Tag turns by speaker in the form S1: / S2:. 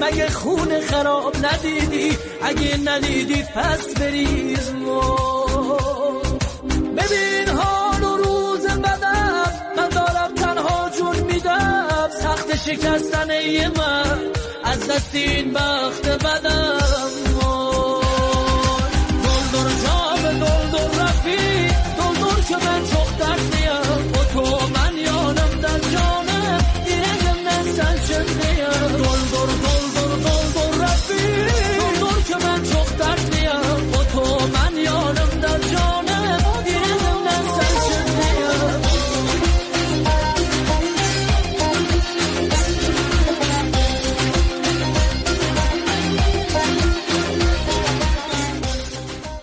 S1: مگه خون خراب ندیدی؟ اگه ندیدی پس بریز. ببین حال و روز بدم، من دارم تنها جون میدم. سخت شکستن من از دست این بخت بدم.